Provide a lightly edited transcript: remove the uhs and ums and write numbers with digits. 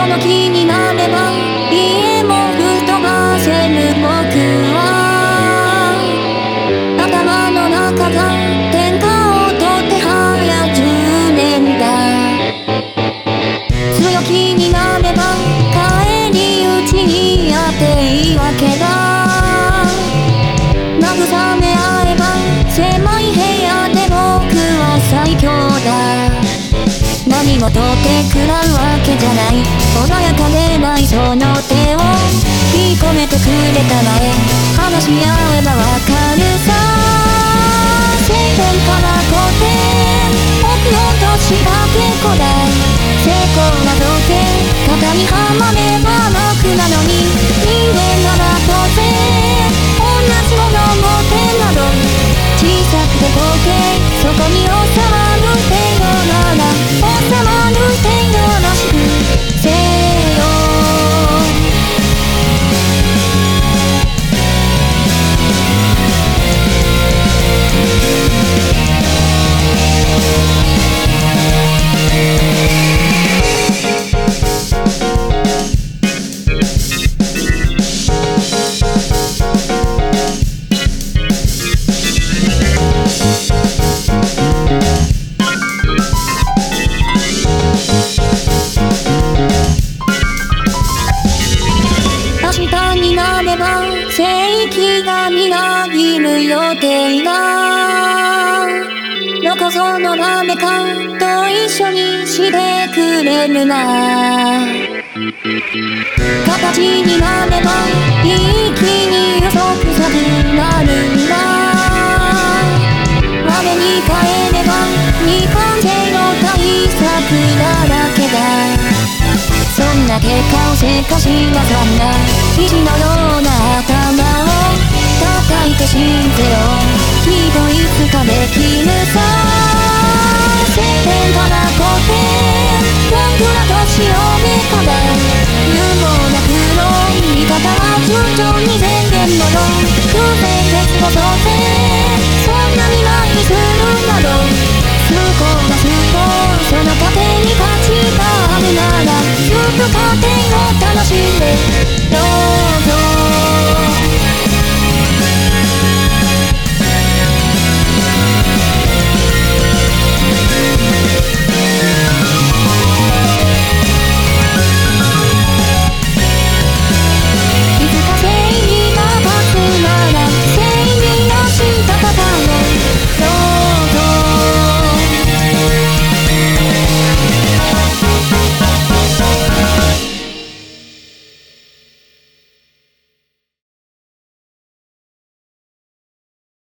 その気になれば家も吹っ飛ばせる僕は頭の中が天下を取って早10年だ。強気になれば帰り討ちにあっていいわけだ。慰め合えば狭い部屋で僕は最強だ。何も取って食らうわけじゃない。穏やかでないその手を引き込めてくれたまえ。話し合えばわかるさ。晴天から古典奥の年が結構だ。成功などって型にはまれば楽なのに、人間なら当然同じもの持てなど小さくて高低そこに収まる程度なら収まる程度らしくせよ。明日になれば世紀がみなぎる予定だ。どこぞの誰かと一緒にしてくれるな。形になれば一気に予測さくなるんだ。我に返れば未完成の大作だらけだ。そんな結果をせかしなそんな石のような頭を叩いて信ぜよ。きっといつかできるさ。晴天から古典